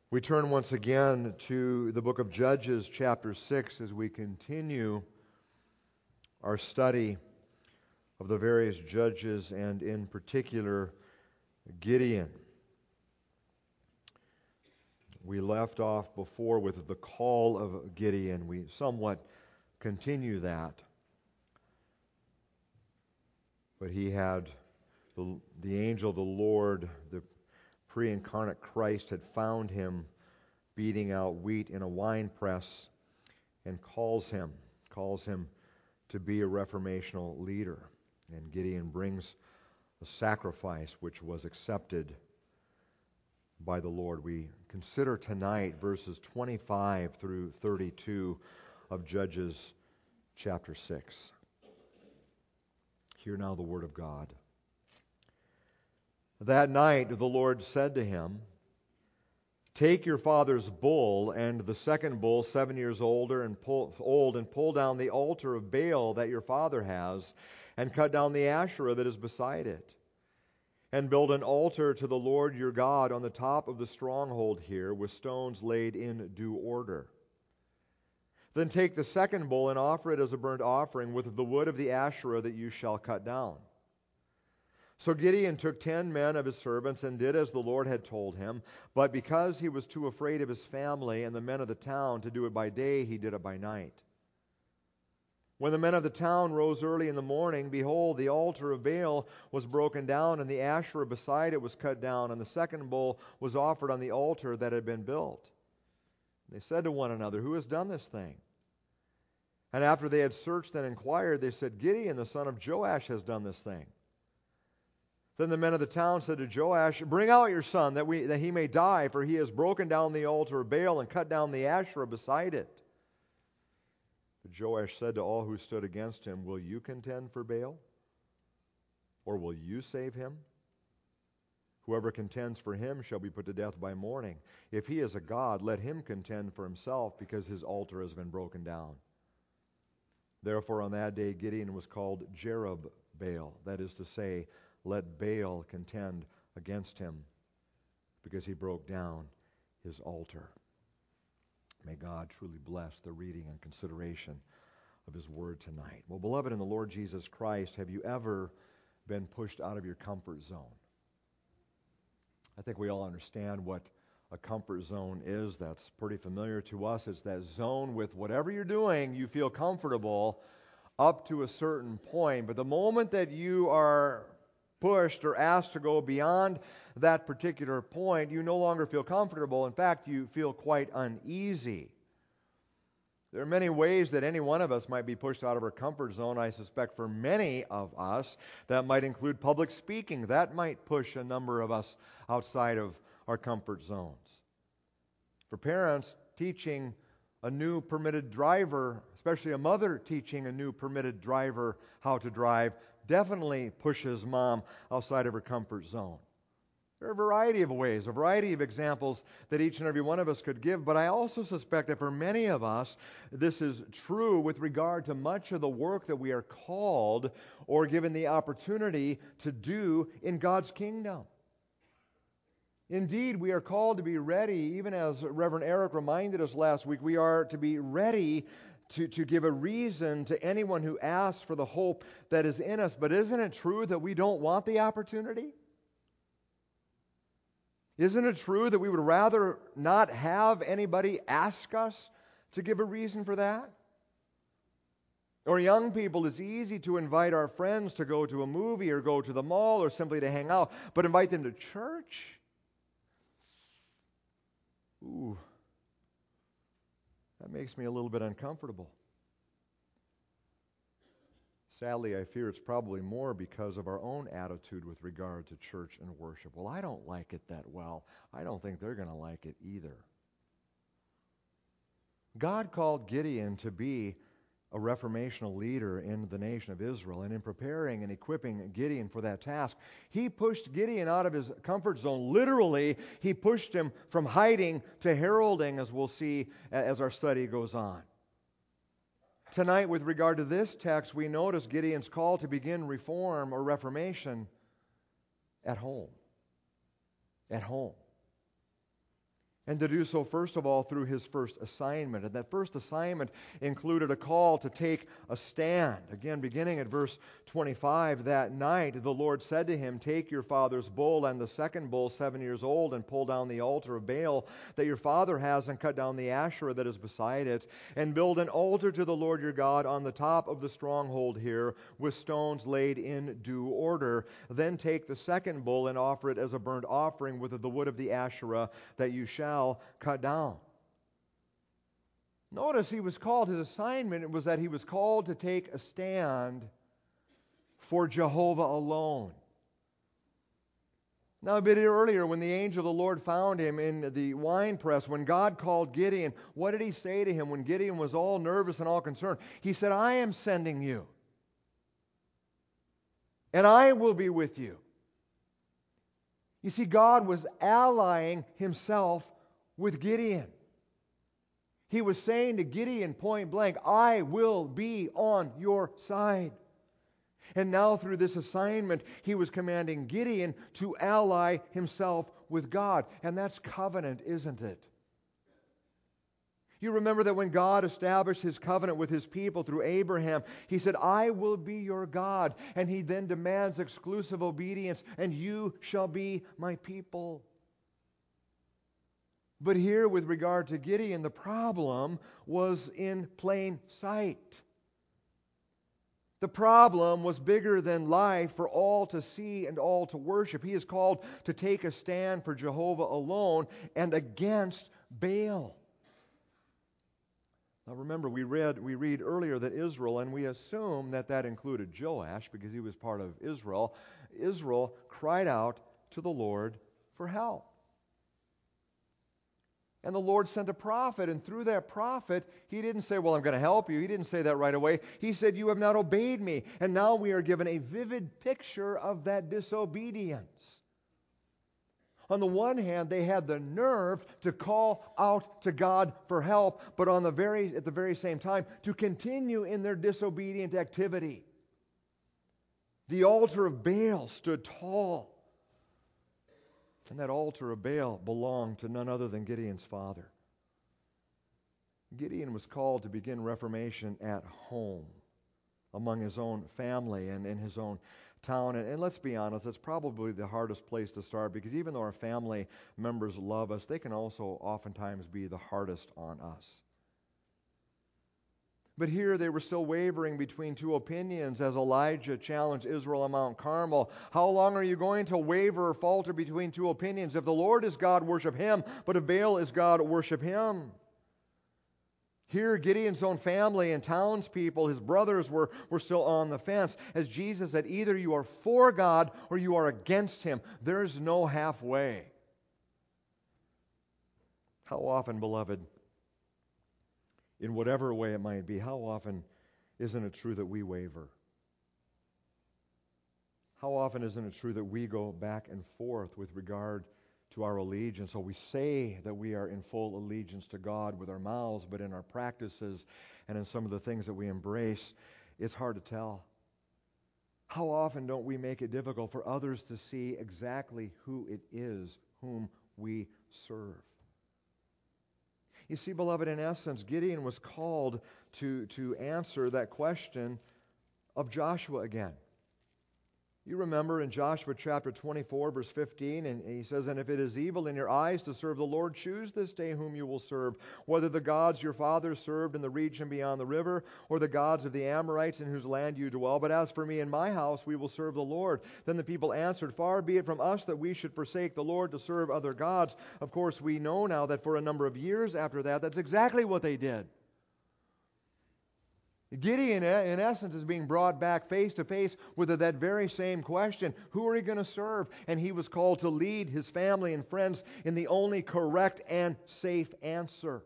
We turn once again to the book of Judges, chapter 6, as we continue our study of the various judges and in particular Gideon. We left off before with the call of Gideon. We somewhat continue that. But he had the angel of the Lord, the pre-incarnate Christ, had found him beating out wheat in a winepress and calls him to be a reformational leader. And Gideon brings a sacrifice which was accepted by the Lord. We consider tonight verses 25 through 32 of Judges chapter 6. Hear now the word of God. That night the Lord said to him, "Take your father's bull and the second bull 7 years old and pull down the altar of Baal that your father has, and cut down the Asherah that is beside it. And build an altar to the Lord your God on the top of the stronghold here, with stones laid in due order. Then take the second bull and offer it as a burnt offering with the wood of the Asherah that you shall cut down." So Gideon took 10 men of his servants and did as the Lord had told him. But because he was too afraid of his family and the men of the town to do it by day, he did it by night. When the men of the town rose early in the morning, behold, the altar of Baal was broken down, and the Asherah beside it was cut down, and the second bull was offered on the altar that had been built. They said to one another, "Who has done this thing?" And after they had searched and inquired, they said, "Gideon, the son of Joash, has done this thing." Then the men of the town said to Joash, "Bring out your son, that he may die, for he has broken down the altar of Baal and cut down the Asherah beside it." But Joash said to all who stood against him, "Will you contend for Baal? Or will you save him? Whoever contends for him shall be put to death by morning. If he is a god, let him contend for himself, because his altar has been broken down." Therefore on that day Gideon was called Jerubbaal, that is to say, "Let Baal contend against him," because he broke down his altar. May God truly bless the reading and consideration of His Word tonight. Well, beloved in the Lord Jesus Christ, have you ever been pushed out of your comfort zone? I think we all understand what a comfort zone is. That's pretty familiar to us. It's that zone with whatever you're doing, you feel comfortable up to a certain point. But the moment that you are pushed or asked to go beyond that particular point, you no longer feel comfortable. In fact, you feel quite uneasy. There are many ways that any one of us might be pushed out of our comfort zone. I suspect for many of us, that might include public speaking. That might push a number of us outside of our comfort zones. For parents, teaching a new permitted driver, especially a mother teaching a new permitted driver how to drive, definitely pushes mom outside of her comfort zone. There are a variety of ways, a variety of examples that each and every one of us could give, but I also suspect that for many of us, this is true with regard to much of the work that we are called or given the opportunity to do in God's kingdom. Indeed, we are called to be ready, even as Reverend Eric reminded us last week, we are to be ready to give a reason to anyone who asks for the hope that is in us. But isn't it true that we don't want the opportunity? Isn't it true that we would rather not have anybody ask us to give a reason for that? Or young people, it's easy to invite our friends to go to a movie or go to the mall or simply to hang out, but invite them to church? Ooh, that makes me a little bit uncomfortable. Sadly, I fear it's probably more because of our own attitude with regard to church and worship. Well, I don't like it that well. I don't think they're going to like it either. God called Gideon to be a reformational leader in the nation of Israel, and in preparing and equipping Gideon for that task, He pushed Gideon out of his comfort zone. Literally, He pushed him from hiding to heralding, as we'll see as our study goes on. Tonight, with regard to this text, we notice Gideon's call to begin reform or reformation at home. At home. And to do so, first of all, through his first assignment. And that first assignment included a call to take a stand. Again, beginning at verse 25, that night the Lord said to him, "Take your father's bull and the second bull, 7 years old, and pull down the altar of Baal that your father has, and cut down the Asherah that is beside it, and build an altar to the Lord your God on the top of the stronghold here, with stones laid in due order. Then take the second bull and offer it as a burnt offering with the wood of the Asherah that you shall cut down." Notice his assignment was that he was called to take a stand for Jehovah alone. Now, a bit earlier, when the angel of the Lord found him in the winepress, when God called Gideon, what did he say to him when Gideon was all nervous and all concerned? He said, "I am sending you, and I will be with you." You see, God was allying himself with Gideon. He was saying to Gideon point blank, "I will be on your side." And now through this assignment, he was commanding Gideon to ally himself with God. And that's covenant, isn't it? You remember that when God established his covenant with his people through Abraham, he said, "I will be your God." And he then demands exclusive obedience, "and you shall be my people." But here, with regard to Gideon, the problem was in plain sight. The problem was bigger than life for all to see and all to worship. He is called to take a stand for Jehovah alone and against Baal. Now remember, we read earlier that Israel, and we assume that included Joash because he was part of Israel. Israel cried out to the Lord for help. And the Lord sent a prophet, and through that prophet, he didn't say, "Well, I'm going to help you." He didn't say that right away. He said, "You have not obeyed me." And now we are given a vivid picture of that disobedience. On the one hand, they had the nerve to call out to God for help, but at the very same time, to continue in their disobedient activity. The altar of Baal stood tall. And that altar of Baal belonged to none other than Gideon's father. Gideon was called to begin reformation at home, among his own family and in his own town. And let's be honest, it's probably the hardest place to start, because even though our family members love us, they can also oftentimes be the hardest on us. But here they were still wavering between two opinions as Elijah challenged Israel on Mount Carmel. How long are you going to waver or falter between two opinions? If the Lord is God, worship Him. But if Baal is God, worship Him. Here, Gideon's own family and townspeople, his brothers, were still on the fence. As Jesus said, either you are for God or you are against Him. There's no halfway. How often, beloved, in whatever way it might be, how often isn't it true that we waver? How often isn't it true that we go back and forth with regard to our allegiance? So we say that we are in full allegiance to God with our mouths, but in our practices and in some of the things that we embrace, it's hard to tell. How often don't we make it difficult for others to see exactly who it is whom we serve? You see, beloved, in essence, Gideon was called to answer that question of Joshua again. You remember in Joshua chapter 24, verse 15, and he says, "And if it is evil in your eyes to serve the Lord, choose this day whom you will serve, whether the gods your fathers served in the region beyond the river, or the gods of the Amorites in whose land you dwell. But as for me and my house, we will serve the Lord." Then the people answered, "Far be it from us that we should forsake the Lord to serve other gods." Of course, we know now that for a number of years after that, that's exactly what they did. Gideon, in essence, is being brought back face to face with that very same question. Who are you going to serve? And he was called to lead his family and friends in the only correct and safe answer.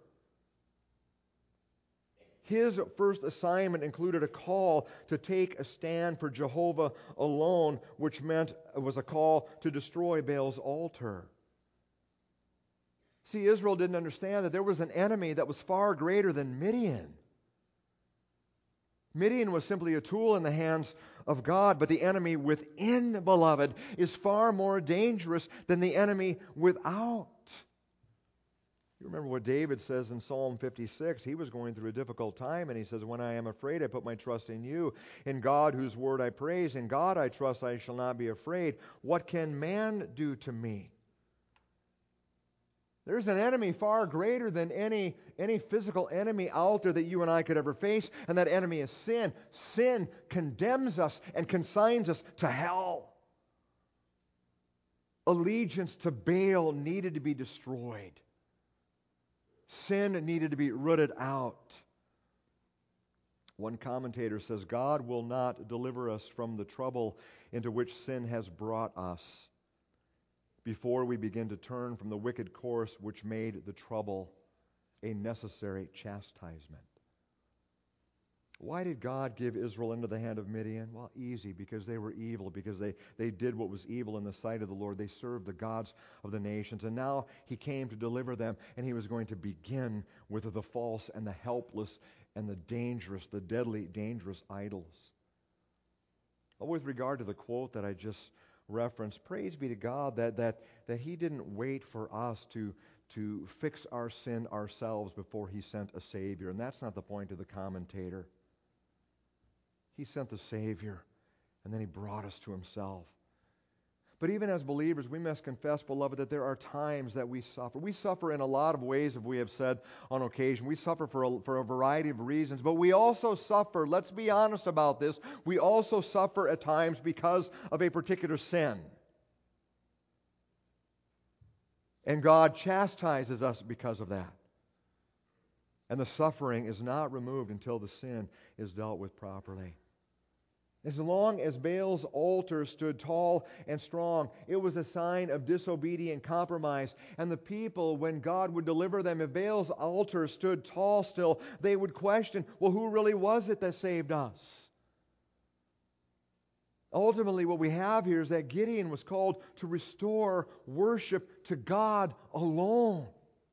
His first assignment included a call to take a stand for Jehovah alone, which meant it was a call to destroy Baal's altar. See, Israel didn't understand that there was an enemy that was far greater than Midian. Midian was simply a tool in the hands of God, but the enemy within, beloved, is far more dangerous than the enemy without. You remember what David says in Psalm 56. He was going through a difficult time, and he says, when I am afraid, I put my trust in you. In God, whose word I praise. In God I trust, I shall not be afraid. What can man do to me? There's an enemy far greater than any physical enemy out there that you and I could ever face, and that enemy is sin. Sin condemns us and consigns us to hell. Allegiance to Baal needed to be destroyed. Sin needed to be rooted out. One commentator says, God will not deliver us from the trouble into which sin has brought us before we begin to turn from the wicked course which made the trouble a necessary chastisement. Why did God give Israel into the hand of Midian? Well, easy, because they were evil, because they did what was evil in the sight of the Lord. They served the gods of the nations. And now He came to deliver them, and He was going to begin with the false and the helpless and the dangerous, the deadly, dangerous idols. With regard to the quote that I just referenced, praise be to God that He didn't wait for us to fix our sin ourselves before He sent a Savior. And that's not the point of the commentator. He sent the Savior, and then He brought us to Himself. But even as believers, we must confess, beloved, that there are times that we suffer. We suffer in a lot of ways, as we have said on occasion. We suffer for a variety of reasons. But we also suffer, let's be honest about this, we also suffer at times because of a particular sin. And God chastises us because of that. And the suffering is not removed until the sin is dealt with properly. As long as Baal's altar stood tall and strong, it was a sign of disobedient compromise. And the people, when God would deliver them, if Baal's altar stood tall still, they would question, well, who really was it that saved us? Ultimately, what we have here is that Gideon was called to restore worship to God alone,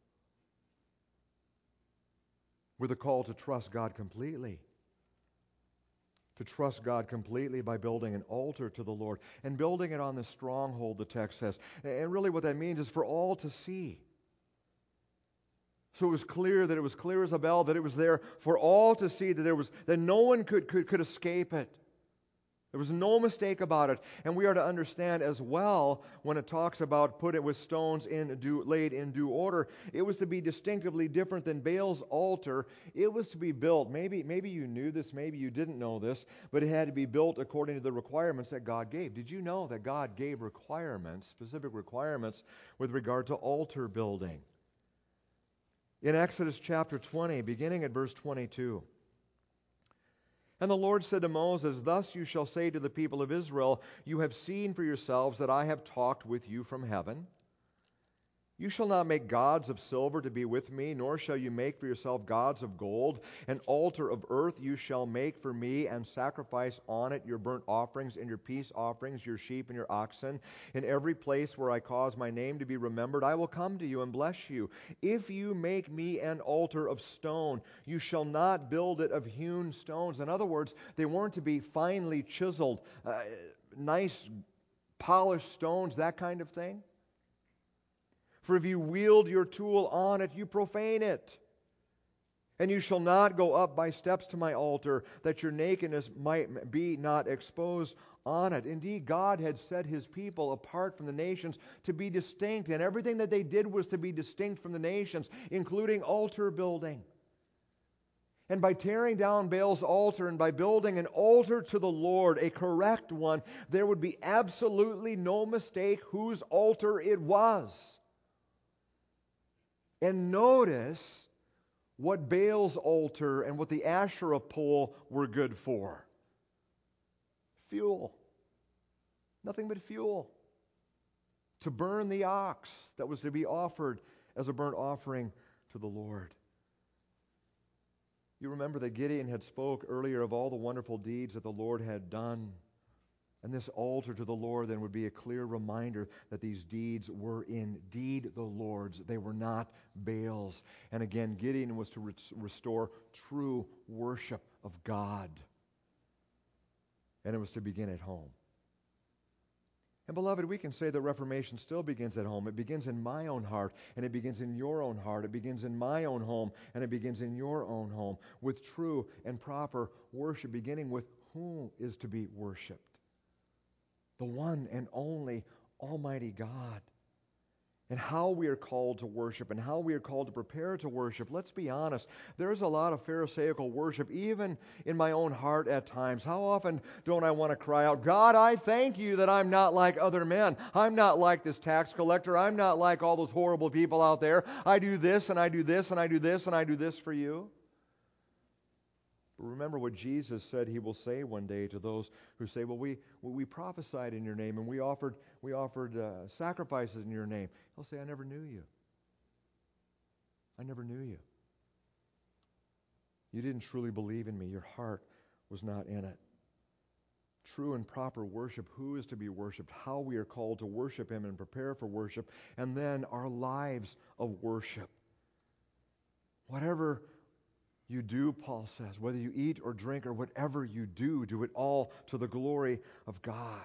with a call to trust God completely. To trust God completely by building an altar to the Lord and building it on the stronghold, the text says. And really what that means is for all to see. So it was clear as a bell, that it was there for all to see, that no one could escape it. There was no mistake about it. And we are to understand as well, when it talks about put it with stones laid in due order, it was to be distinctively different than Baal's altar. It was to be built. Maybe you knew this, maybe you didn't know this, but it had to be built according to the requirements that God gave. Did you know that God gave requirements, specific requirements, with regard to altar building? In Exodus chapter 20, beginning at verse 22, and the Lord said to Moses, thus you shall say to the people of Israel, you have seen for yourselves that I have talked with you from heaven. You shall not make gods of silver to be with me, nor shall you make for yourself gods of gold. An altar of earth you shall make for me, and sacrifice on it your burnt offerings and your peace offerings, your sheep and your oxen. In every place where I cause my name to be remembered, I will come to you and bless you. If you make me an altar of stone, you shall not build it of hewn stones. In other words, they weren't to be finely chiseled, nice polished stones, that kind of thing. For if you wield your tool on it, you profane it. And you shall not go up by steps to my altar, that your nakedness might be not exposed on it. Indeed, God had set His people apart from the nations to be distinct, and everything that they did was to be distinct from the nations, including altar building. And by tearing down Baal's altar and by building an altar to the Lord, a correct one, there would be absolutely no mistake whose altar it was. And notice what Baal's altar and what the Asherah pole were good for. Fuel. Nothing but fuel. To burn the ox that was to be offered as a burnt offering to the Lord. You remember that Gideon had spoke earlier of all the wonderful deeds that the Lord had done. And this altar to the Lord then would be a clear reminder that these deeds were indeed the Lord's. They were not Baal's. And again, Gideon was to restore true worship of God. And it was to begin at home. And beloved, we can say that Reformation still begins at home. It begins in my own heart, and it begins in your own heart. It begins in my own home, and it begins in your own home, with true and proper worship, beginning with who is to be worshipped. The one and only Almighty God. And how we are called to worship and how we are called to prepare to worship. Let's be honest, there's a lot of Pharisaical worship, even in my own heart at times. How often don't I want to cry out, God, I thank you that I'm not like other men. I'm not like this tax collector. I'm not like all those horrible people out there. I do this and I do this and I do this and I do this for you. But remember what Jesus said He will say one day to those who say, well, we prophesied in your name and we offered sacrifices in your name. He'll say, I never knew you. I never knew you. You didn't truly believe in me. Your heart was not in it. True and proper worship, who is to be worshipped, how we are called to worship Him and prepare for worship, and then our lives of worship. Whatever you do, Paul says, whether you eat or drink or whatever you do it all to the glory of God.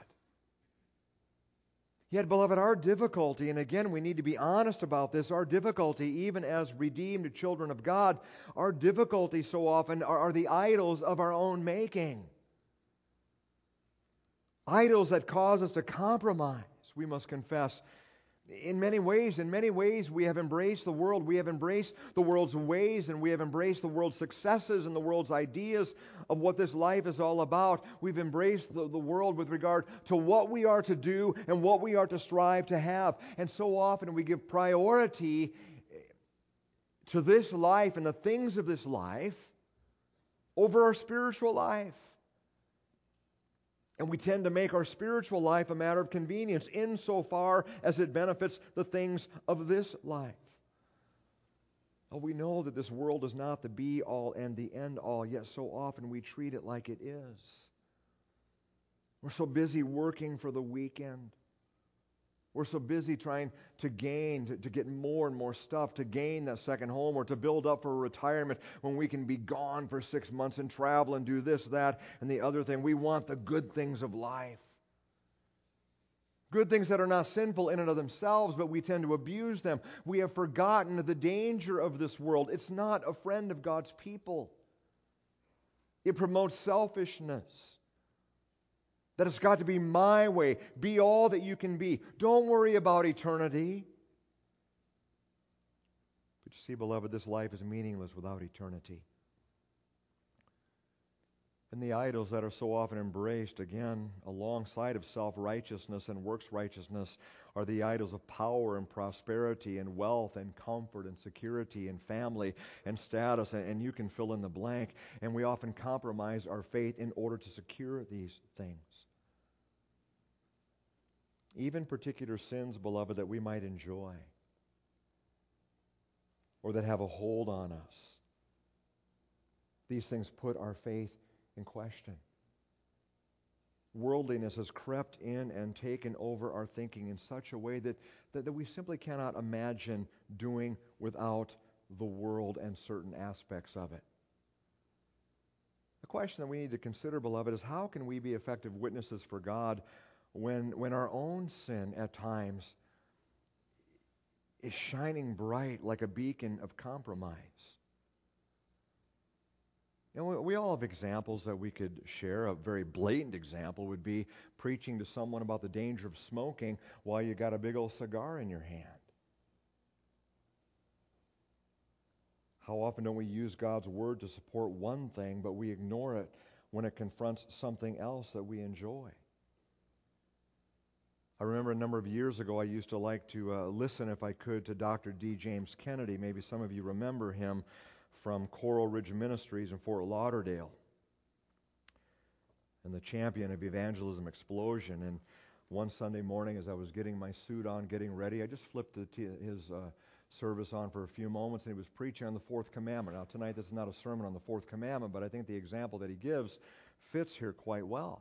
Yet, beloved, our difficulty, and again we need to be honest about this, our difficulty, even as redeemed children of God, our difficulty so often are the idols of our own making. Idols that cause us to compromise, we must confess. In many ways, we have embraced the world. We have embraced the world's ways, and we have embraced the world's successes and the world's ideas of what this life is all about. We've embraced the world with regard to what we are to do and what we are to strive to have. And so often we give priority to this life and the things of this life over our spiritual life. And we tend to make our spiritual life a matter of convenience insofar as it benefits the things of this life. Oh, we know that this world is not the be-all and the end-all, yet so often we treat it like it is. We're so busy working for the weekend. We're so busy trying to gain, to get more and more stuff, to gain that second home or to build up for retirement when we can be gone for 6 months and travel and do this, that, and the other thing. We want the good things of life. Good things that are not sinful in and of themselves, but we tend to abuse them. We have forgotten the danger of this world. It's not a friend of God's people. It promotes selfishness. That it's got to be my way. Be all that you can be. Don't worry about eternity. But you see, beloved, this life is meaningless without eternity. And the idols that are so often embraced, again, alongside of self-righteousness and works righteousness, are the idols of power and prosperity and wealth and comfort and security and family and status, and you can fill in the blank. And we often compromise our faith in order to secure these things. Even particular sins, beloved, that we might enjoy or that have a hold on us. These things put our faith in question. Worldliness has crept in and taken over our thinking in such a way that we simply cannot imagine doing without the world and certain aspects of it. The question that we need to consider, beloved, is how can we be effective witnesses for God when our own sin at times is shining bright like a beacon of compromise? You know, we all have examples that we could share. A very blatant example would be preaching to someone about the danger of smoking while you got a big old cigar in your hand. How often don't we use God's Word to support one thing, but we ignore it when it confronts something else that we enjoy? I remember a number of years ago I used to like to listen, if I could, to Dr. D. James Kennedy. Maybe some of you remember him from Coral Ridge Ministries in Fort Lauderdale, and the champion of evangelism explosion. And one Sunday morning as I was getting my suit on, getting ready, I just flipped his service on for a few moments, and he was preaching on the fourth commandment. Now tonight this is not a sermon on the fourth commandment, but I think the example that he gives fits here quite well.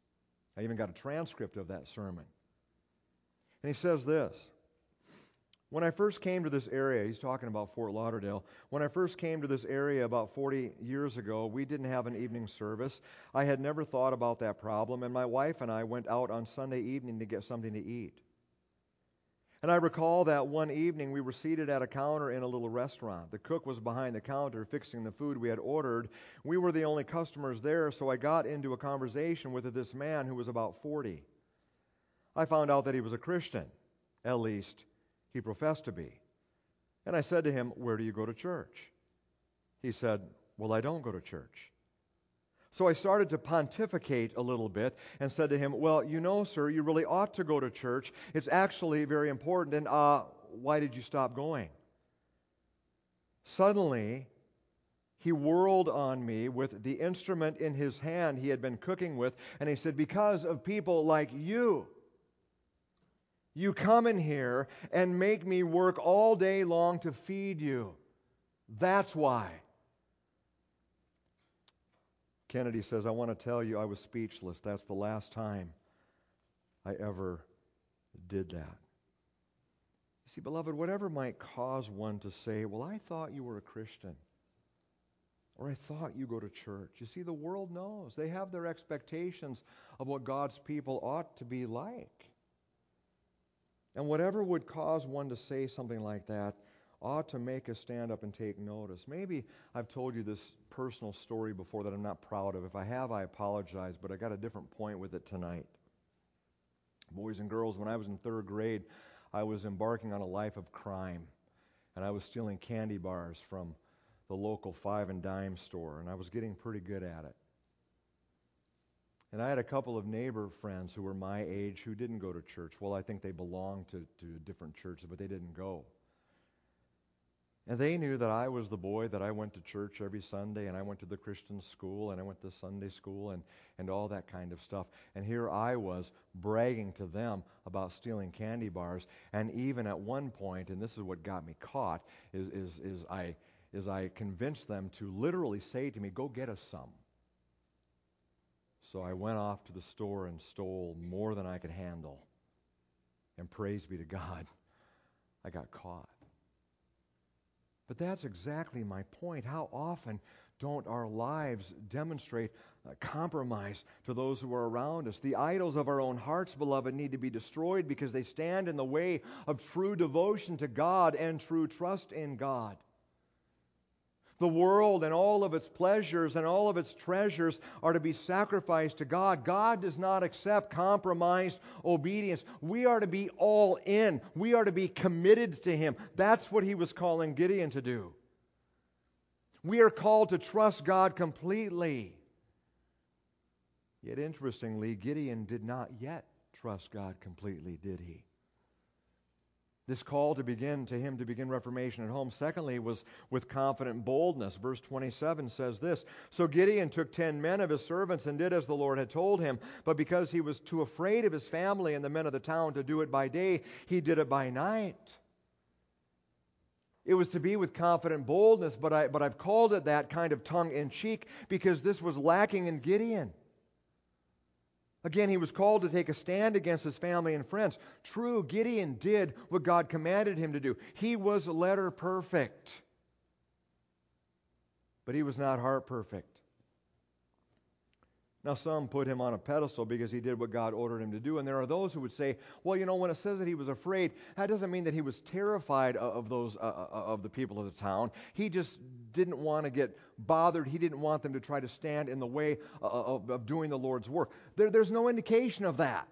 I even got a transcript of that sermon. And he says this: When I first came to this area, he's talking about Fort Lauderdale. When I first came to this area about 40 years ago, we didn't have an evening service. I had never thought about that problem, and my wife and I went out on Sunday evening to get something to eat. And I recall that one evening we were seated at a counter in a little restaurant. The cook was behind the counter fixing the food we had ordered. We were the only customers there, so I got into a conversation with this man who was about 40. I found out that he was a Christian, at least he professed to be. And I said to him, "Where do you go to church?" He said, "Well, I don't go to church." So I started to pontificate a little bit and said to him, "Well, you know, sir, you really ought to go to church. It's actually very important. And why did you stop going?" Suddenly, he whirled on me with the instrument in his hand he had been cooking with, and he said, "Because of people like you. You come in here and make me work all day long to feed you. That's why." Kennedy says, "I want to tell you I was speechless. That's the last time I ever did that." You see, beloved, whatever might cause one to say, "Well, I thought you were a Christian," or "I thought you go to church." You see, the world knows. They have their expectations of what God's people ought to be like. And whatever would cause one to say something like that ought to make us stand up and take notice. Maybe I've told you this personal story before that I'm not proud of. If I have, I apologize, but I got a different point with it tonight. Boys and girls, when I was in 3rd grade, I was embarking on a life of crime, and I was stealing candy bars from the local 5 and dime store, and I was getting pretty good at it. And I had a couple of neighbor friends who were my age who didn't go to church. Well, I think they belonged to different churches, but they didn't go. And they knew that I was the boy, that I went to church every Sunday, and I went to the Christian school, and I went to Sunday school, and all that kind of stuff. And here I was bragging to them about stealing candy bars. And even at one point, and this is what got me caught, is I convinced them to literally say to me, "Go get us some." So I went off to the store and stole more than I could handle. And praise be to God, I got caught. But that's exactly my point. How often don't our lives demonstrate compromise to those who are around us? The idols of our own hearts, beloved, need to be destroyed because they stand in the way of true devotion to God and true trust in God. The world and all of its pleasures and all of its treasures are to be sacrificed to God. God does not accept compromised obedience. We are to be all in. We are to be committed to Him. That's what He was calling Gideon to do. We are called to trust God completely. Yet interestingly, Gideon did not yet trust God completely, did he? This call to begin reformation at home, secondly, was with confident boldness. Verse 27 says this, "So Gideon took 10 men of his servants and did as the Lord had told him. But because he was too afraid of his family and the men of the town to do it by day, he did it by night." It was to be with confident boldness, but I've called it that kind of tongue-in-cheek because this was lacking in Gideon. Again, he was called to take a stand against his family and friends. True, Gideon did what God commanded him to do. He was letter perfect. But he was not heart perfect. Now, some put him on a pedestal because he did what God ordered him to do. And there are those who would say, well, you know, when it says that he was afraid, that doesn't mean that he was terrified of the people of the town. He just didn't want to get bothered. He didn't want them to try to stand in the way of doing the Lord's work. There's no indication of that.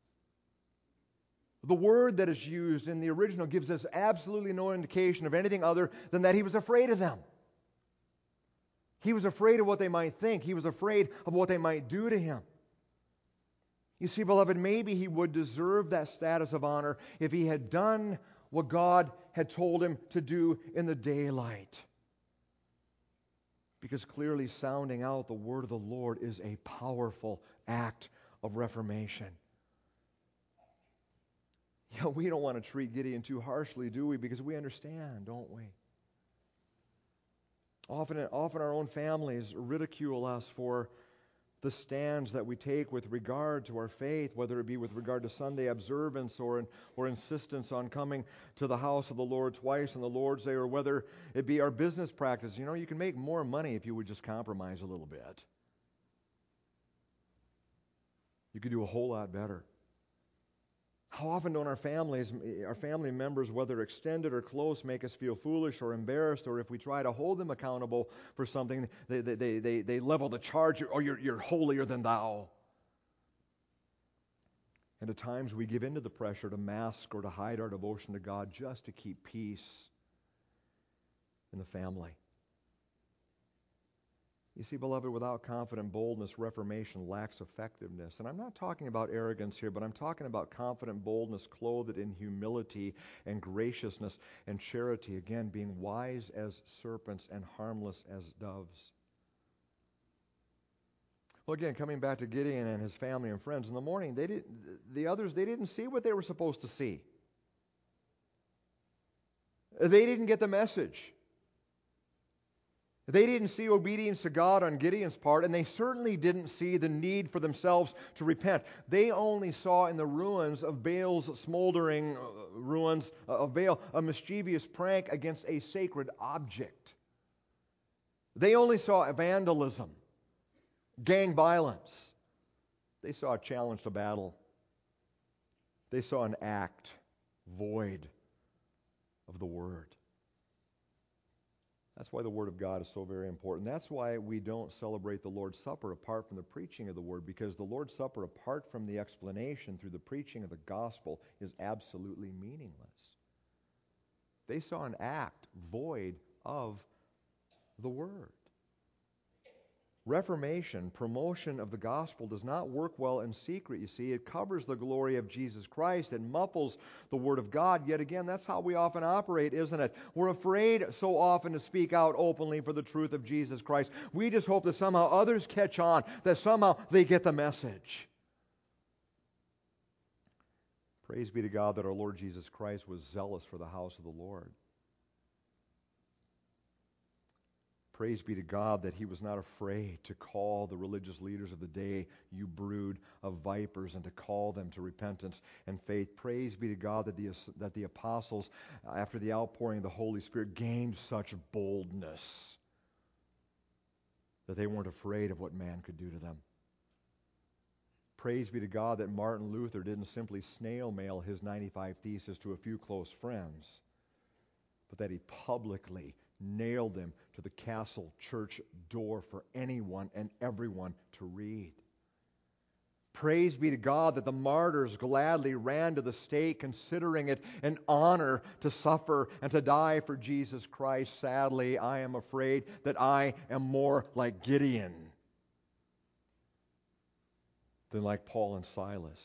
The word that is used in the original gives us absolutely no indication of anything other than that he was afraid of them. He was afraid of what they might think. He was afraid of what they might do to him. You see, beloved, maybe he would deserve that status of honor if he had done what God had told him to do in the daylight. Because clearly sounding out the word of the Lord is a powerful act of reformation. Yeah, we don't want to treat Gideon too harshly, do we? Because we understand, don't we? Often our own families ridicule us for the stands that we take with regard to our faith, whether it be with regard to Sunday observance or insistence on coming to the house of the Lord twice on the Lord's Day, or whether it be our business practice. You can make more money if you would just compromise a little bit. You could do a whole lot better. How often don't our family members, whether extended or close, make us feel foolish or embarrassed, or if we try to hold them accountable for something, they level the charge, or you're holier than thou. And at times we give in to the pressure to mask or to hide our devotion to God just to keep peace in the family. You see, beloved, without confident boldness, reformation lacks effectiveness. And I'm not talking about arrogance here, but I'm talking about confident boldness clothed in humility and graciousness and charity. Again, being wise as serpents and harmless as doves. Well, again, coming back to Gideon and his family and friends, in the morning, the others didn't see what they were supposed to see. They didn't get the message. They didn't see obedience to God on Gideon's part, and they certainly didn't see the need for themselves to repent. They only saw in the ruins of Baal's smoldering ruins of Baal a mischievous prank against a sacred object. They only saw vandalism, gang violence. They saw a challenge to battle. They saw an act void of the Word. That's why the Word of God is so very important. That's why we don't celebrate the Lord's Supper apart from the preaching of the Word, because the Lord's Supper, apart from the explanation through the preaching of the gospel, is absolutely meaningless. They saw an act void of the Word. Reformation, promotion of the gospel, does not work well in secret, you see. It covers the glory of Jesus Christ. It muffles the Word of God. Yet again, that's how we often operate, isn't it? We're afraid so often to speak out openly for the truth of Jesus Christ. We just hope that somehow others catch on, that somehow they get the message. Praise be to God that our Lord Jesus Christ was zealous for the house of the Lord. Praise be to God that He was not afraid to call the religious leaders of the day, you brood of vipers, and to call them to repentance and faith. Praise be to God that the apostles, after the outpouring of the Holy Spirit, gained such boldness that they weren't afraid of what man could do to them. Praise be to God that Martin Luther didn't simply snail mail his 95 Theses to a few close friends, but that he publicly nailed them to the castle church door for anyone and everyone to read. Praise be to God that the martyrs gladly ran to the stake, considering it an honor to suffer and to die for Jesus Christ. Sadly, I am afraid that I am more like Gideon than like Paul and Silas.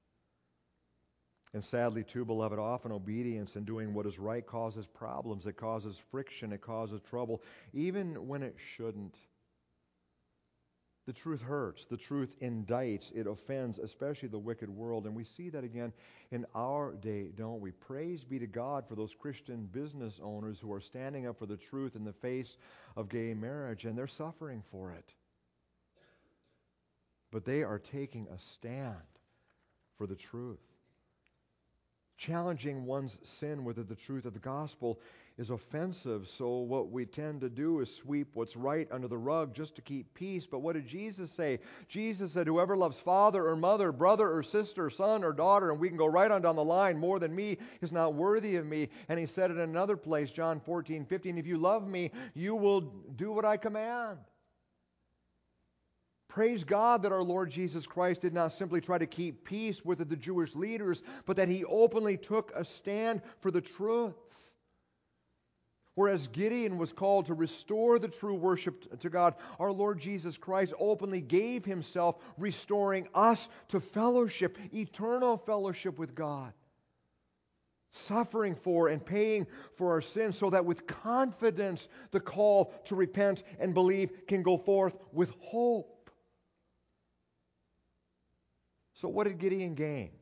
And sadly, too, beloved, often obedience and doing what is right causes problems. It causes friction. It causes trouble, even when it shouldn't. The truth hurts. The truth indicts. It offends, especially the wicked world. And we see that again in our day, don't we? Praise be to God for those Christian business owners who are standing up for the truth in the face of gay marriage, and they're suffering for it. But they are taking a stand for the truth. Challenging one's sin with the truth of the gospel is offensive, so what we tend to do is sweep what's right under the rug just to keep peace. But what did Jesus say? Jesus said, whoever loves father or mother, brother or sister, son or daughter, and we can go right on down the line, more than me, is not worthy of me. And He said it in another place, John 14:15, if you love me, you will do what I command. Praise God that our Lord Jesus Christ did not simply try to keep peace with the Jewish leaders, but that He openly took a stand for the truth. Whereas Gideon was called to restore the true worship to God, our Lord Jesus Christ openly gave Himself, restoring us to fellowship, eternal fellowship with God. Suffering for and paying for our sins, so that with confidence the call to repent and believe can go forth with hope. So what did Gideon gain?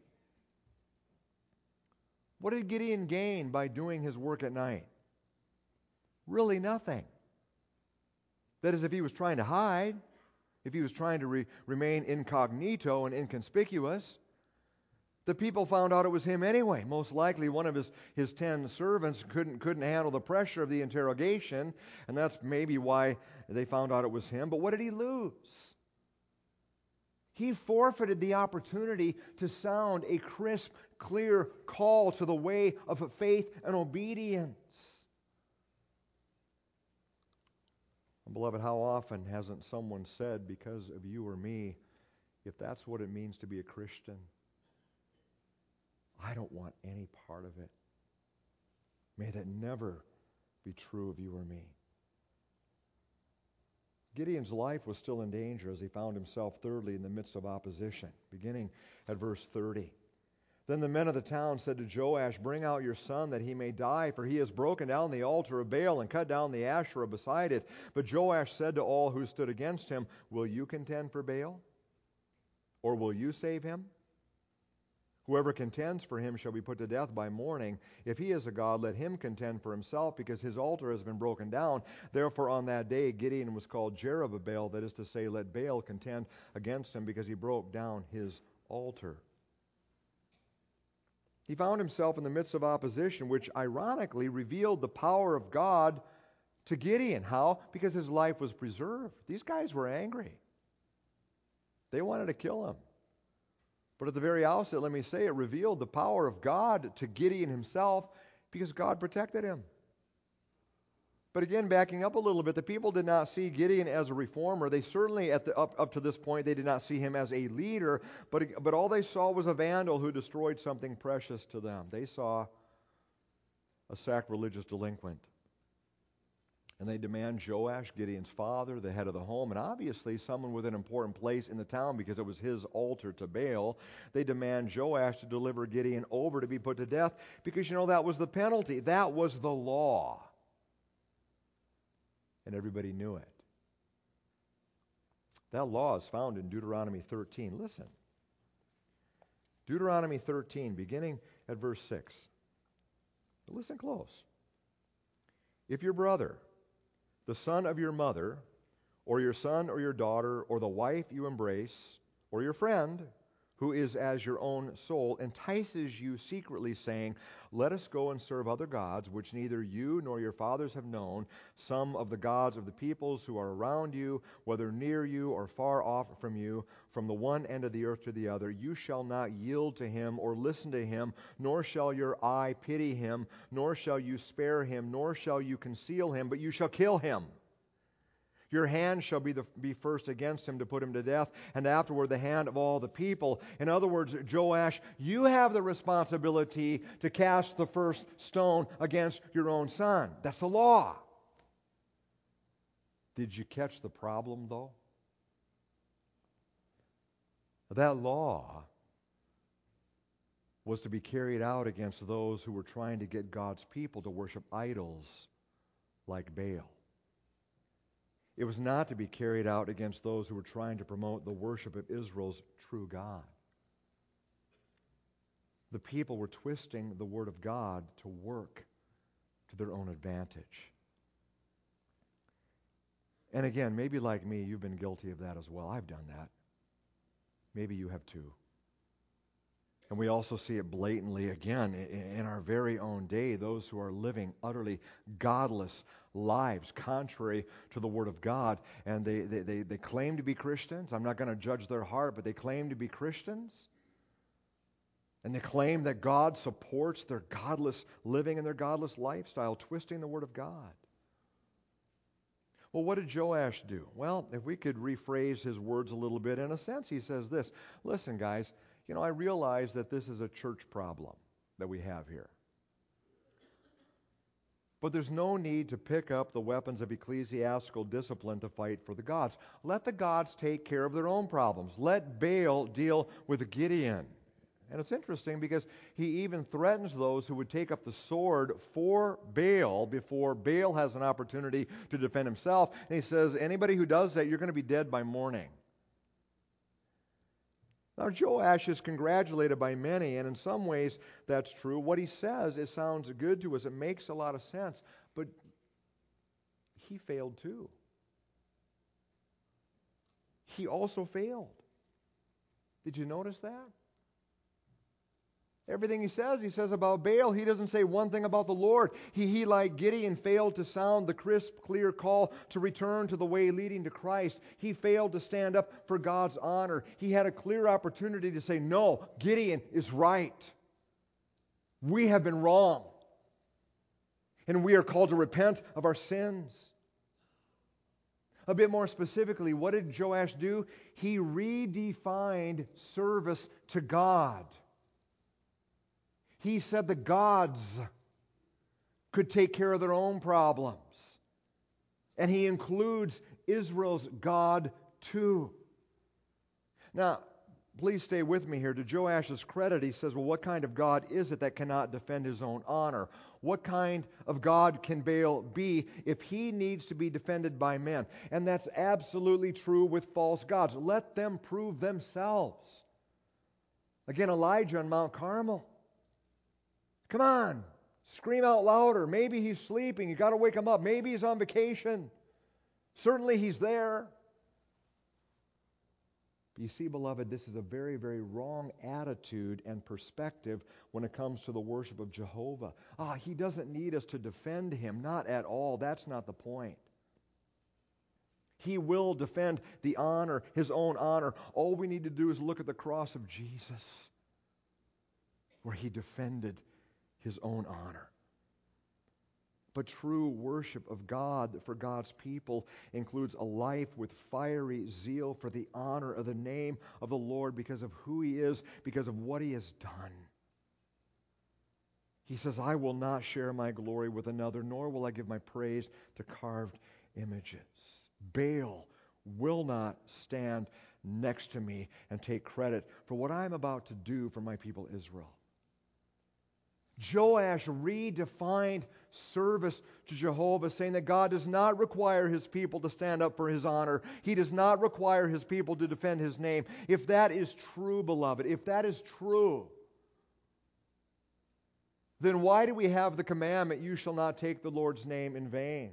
What did Gideon gain by doing his work at night? Really nothing. That is, if he was trying to hide, if he was trying to remain incognito and inconspicuous. The people found out it was him anyway. Most likely one of his 10 servants couldn't handle the pressure of the interrogation, and that's maybe why they found out it was him. But what did he lose? He forfeited the opportunity to sound a crisp, clear call to the way of faith and obedience. Beloved, how often hasn't someone said, because of you or me, if that's what it means to be a Christian, I don't want any part of it. May that never be true of you or me. Gideon's life was still in danger as he found himself, thirdly, in the midst of opposition. Beginning at verse 30. Then the men of the town said to Joash, "Bring out your son that he may die, for he has broken down the altar of Baal and cut down the Asherah beside it." But Joash said to all who stood against him, "Will you contend for Baal? Or will you save him? Whoever contends for him shall be put to death by morning. If he is a god, let him contend for himself, because his altar has been broken down." Therefore on that day Gideon was called Jerubbaal, that is to say, let Baal contend against him, because he broke down his altar. He found himself in the midst of opposition, which ironically revealed the power of God to Gideon. How? Because his life was preserved. These guys were angry. They wanted to kill him. But at the very outset, let me say, it revealed the power of God to Gideon himself, because God protected him. But again, backing up a little bit, the people did not see Gideon as a reformer. They certainly, up to this point, they did not see him as a leader. But all they saw was a vandal who destroyed something precious to them. They saw a sacrilegious delinquent. And they demand Joash, Gideon's father, the head of the home, and obviously someone with an important place in the town because it was his altar to Baal. They demand Joash to deliver Gideon over to be put to death because, that was the penalty. That was the law. And everybody knew it. That law is found in Deuteronomy 13. Listen. Deuteronomy 13, beginning at verse 6. But listen close. If your brother, the son of your mother, or your son or your daughter, or the wife you embrace, or your friend, who is as your own soul, entices you secretly, saying, "Let us go and serve other gods, which neither you nor your fathers have known, some of the gods of the peoples who are around you, whether near you or far off from you, from the one end of the earth to the other, you shall not yield to him or listen to him, nor shall your eye pity him, nor shall you spare him, nor shall you conceal him, but you shall kill him. Your hand shall be first against him to put him to death, and afterward the hand of all the people." In other words, Joash, you have the responsibility to cast the first stone against your own son. That's the law. Did you catch the problem, though? That law was to be carried out against those who were trying to get God's people to worship idols like Baal. It was not to be carried out against those who were trying to promote the worship of Israel's true God. The people were twisting the Word of God to work to their own advantage. And again, maybe like me, you've been guilty of that as well. I've done that. Maybe you have too. And we also see it blatantly again in our very own day, those who are living utterly godless lives, contrary to the Word of God. And they claim to be Christians. I'm not going to judge their heart, but they claim to be Christians. And they claim that God supports their godless living and their godless lifestyle, twisting the Word of God. Well, what did Joash do? Well, if we could rephrase his words a little bit, in a sense, he says this: "Listen, guys, I realize that this is a church problem that we have here. But there's no need to pick up the weapons of ecclesiastical discipline to fight for the gods. Let the gods take care of their own problems. Let Baal deal with Gideon." And it's interesting because he even threatens those who would take up the sword for Baal before Baal has an opportunity to defend himself. And he says, anybody who does that, you're going to be dead by morning. Now, Joash is congratulated by many, and in some ways that's true. What he says, it sounds good to us. It makes a lot of sense. But he failed too. he also failed. Did you notice that? Everything he says about Baal. He doesn't say one thing about the Lord. He, like Gideon, failed to sound the crisp, clear call to return to the way leading to Christ. He failed to stand up for God's honor. He had a clear opportunity to say, no, Gideon is right. We have been wrong. And we are called to repent of our sins. A bit more specifically, what did Joash do? He redefined service to God. He said the gods could take care of their own problems. And he includes Israel's God too. Now, please stay with me here. To Joash's credit, he says, well, what kind of God is it that cannot defend his own honor? What kind of God can Baal be if he needs to be defended by men? And that's absolutely true with false gods. Let them prove themselves. Again, Elijah on Mount Carmel. Come on, scream out louder. Maybe he's sleeping. You've got to wake him up. Maybe he's on vacation. Certainly he's there. But you see, beloved, this is a very, very wrong attitude and perspective when it comes to the worship of Jehovah. He doesn't need us to defend him. Not at all. That's not the point. He will defend the honor, his own honor. All we need to do is look at the cross of Jesus, where he defended his own honor. But true worship of God for God's people includes a life with fiery zeal for the honor of the name of the Lord because of who he is, because of what he has done. He says, I will not share my glory with another, nor will I give my praise to carved images. Baal will not stand next to me and take credit for what I'm about to do for my people Israel. Joash redefined service to Jehovah, saying that God does not require his people to stand up for his honor. He does not require his people to defend his name. If that is true, beloved, if that is true, then why do we have the commandment, you shall not take the Lord's name in vain?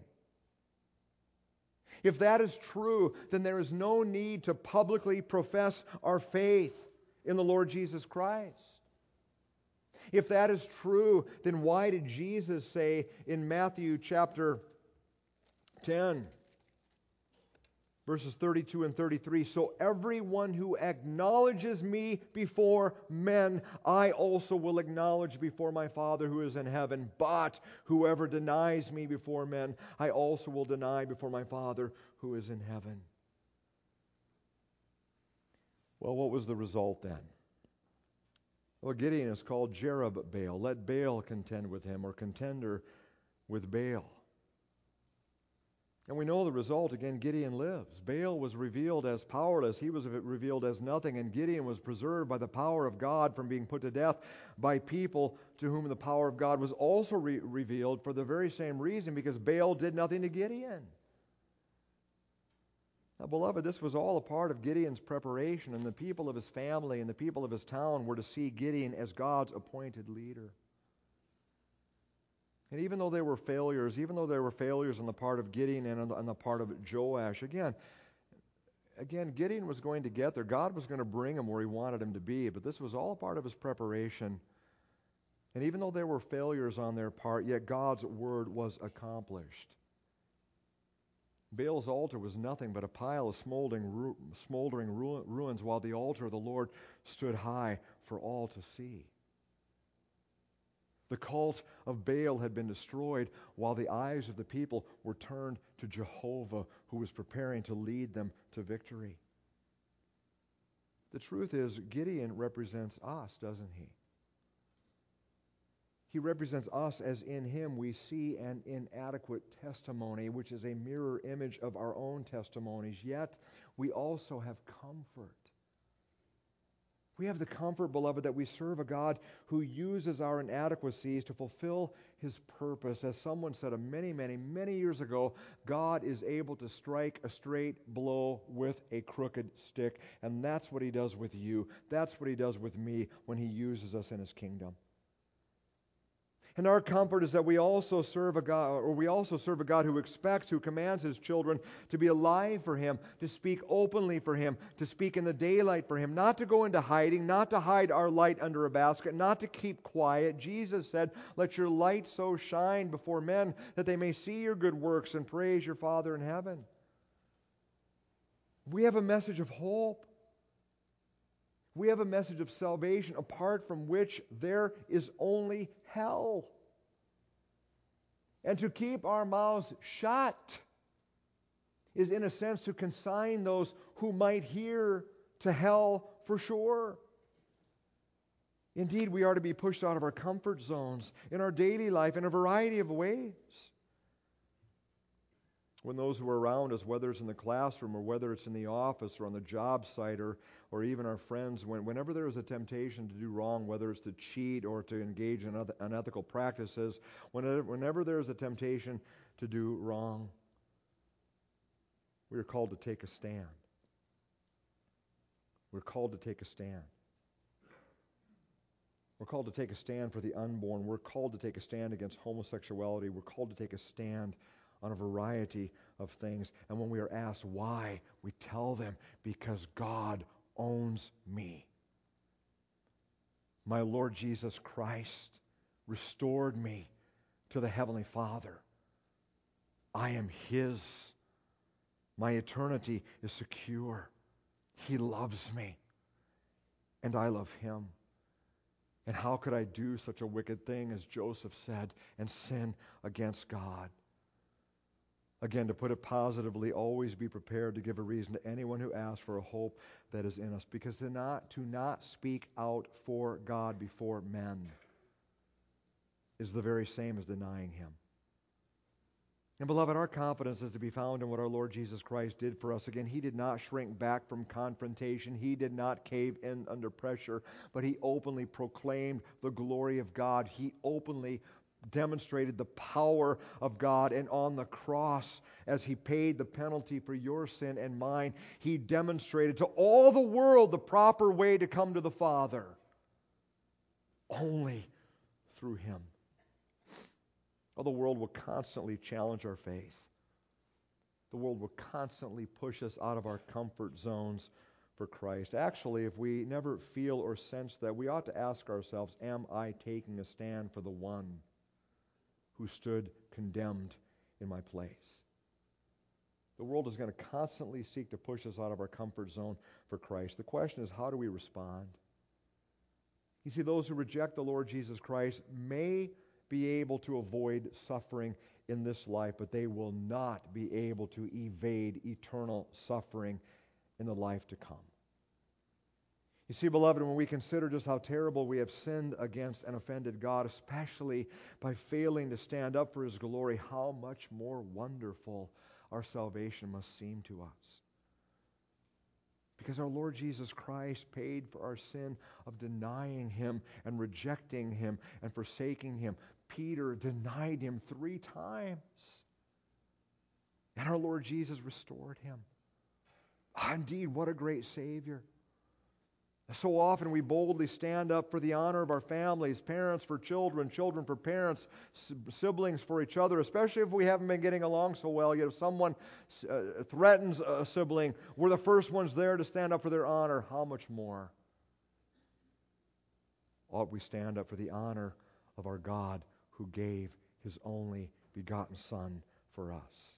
If that is true, then there is no need to publicly profess our faith in the Lord Jesus Christ. If that is true, then why did Jesus say in Matthew chapter 10, verses 32 and 33, so everyone who acknowledges me before men, I also will acknowledge before my Father who is in heaven. But whoever denies me before men, I also will deny before my Father who is in heaven. Well, what was the result then? Well, Gideon is called Jerubbaal. Let Baal contend with him, or contender with Baal. And we know the result. Again, Gideon lives. Baal was revealed as powerless. He was revealed as nothing. And Gideon was preserved by the power of God from being put to death by people to whom the power of God was also revealed for the very same reason, because Baal did nothing to Gideon. Now, beloved, this was all a part of Gideon's preparation, and the people of his family and the people of his town were to see Gideon as God's appointed leader. And even though there were failures on the part of Gideon and on the part of Joash, again, Gideon was going to get there. God was going to bring him where he wanted him to be, but this was all a part of his preparation. And even though there were failures on their part, yet God's word was accomplished. Baal's altar was nothing but a pile of smoldering ruins, while the altar of the Lord stood high for all to see. The cult of Baal had been destroyed, while the eyes of the people were turned to Jehovah, who was preparing to lead them to victory. The truth is, Gideon represents us, doesn't he? He represents us, as in him we see an inadequate testimony, which is a mirror image of our own testimonies. Yet we also have comfort. We have the comfort, beloved, that we serve a God who uses our inadequacies to fulfill his purpose. As someone said many, many, many years ago, God is able to strike a straight blow with a crooked stick. And that's what he does with you. That's what he does with me when he uses us in his kingdom. And our comfort is that we also serve a God who expects, who commands His children to be alive for Him, to speak openly for Him, to speak in the daylight for Him, not to go into hiding, not to hide our light under a basket, not to keep quiet. Jesus said, "Let your light so shine before men that they may see your good works and praise your Father in heaven." We have a message of hope. We have a message of salvation apart from which there is only hell. And to keep our mouths shut is, in a sense, to consign those who might hear to hell for sure. Indeed, we are to be pushed out of our comfort zones in our daily life in a variety of ways. When those who are around us, whether it's in the classroom or whether it's in the office or on the job site or even our friends, whenever there is a temptation to do wrong, whether it's to cheat or to engage in unethical practices, whenever there is a temptation to do wrong, we are called to take a stand. We're called to take a stand. We're called to take a stand for the unborn. We're called to take a stand against homosexuality. We're called to take a stand on a variety of things. And when we are asked why, we tell them, because God owns me. My Lord Jesus Christ restored me to the Heavenly Father. I am His. My eternity is secure. He loves me, and I love Him. And how could I do such a wicked thing, as Joseph said, and sin against God? Again, to put it positively, always be prepared to give a reason to anyone who asks for a hope that is in us. Because to not speak out for God before men is the very same as denying Him. And beloved, our confidence is to be found in what our Lord Jesus Christ did for us. Again, He did not shrink back from confrontation. He did not cave in under pressure, but He openly proclaimed the glory of God. He openly demonstrated the power of God, and on the cross, as He paid the penalty for your sin and mine, He demonstrated to all the world the proper way to come to the Father. Only through Him. Oh, the world will constantly challenge our faith. The world will constantly push us out of our comfort zones for Christ. Actually, if we never feel or sense that, we ought to ask ourselves, am I taking a stand for the one who stood condemned in my place? The world is going to constantly seek to push us out of our comfort zone for Christ. The question is, how do we respond? You see, those who reject the Lord Jesus Christ may be able to avoid suffering in this life, but they will not be able to evade eternal suffering in the life to come. You see, beloved, when we consider just how terrible we have sinned against and offended God, especially by failing to stand up for His glory, how much more wonderful our salvation must seem to us. Because our Lord Jesus Christ paid for our sin of denying Him and rejecting Him and forsaking Him. Peter denied Him 3 times. And our Lord Jesus restored him. Indeed, what a great Savior. So often we boldly stand up for the honor of our families, parents for children, children for parents, siblings for each other, especially if we haven't been getting along so well. Yet if someone threatens a sibling, we're the first ones there to stand up for their honor. How much more ought we stand up for the honor of our God who gave His only begotten Son for us?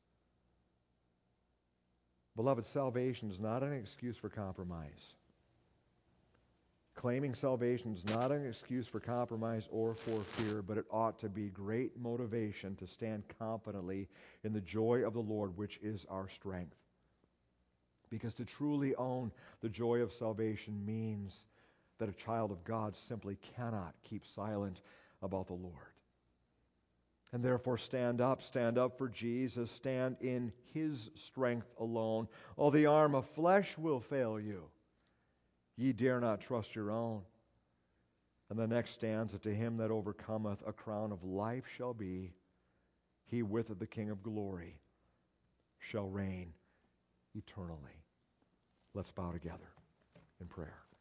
Beloved, salvation is not an excuse for compromise. Claiming salvation is not an excuse for compromise or for fear, but it ought to be great motivation to stand confidently in the joy of the Lord, which is our strength. Because to truly own the joy of salvation means that a child of God simply cannot keep silent about the Lord. And therefore stand up for Jesus, stand in His strength alone. Oh, the arm of flesh will fail you. Ye dare not trust your own. And the next stanza, to him that overcometh, a crown of life shall be. He with the King of glory shall reign eternally. Let's bow together in prayer.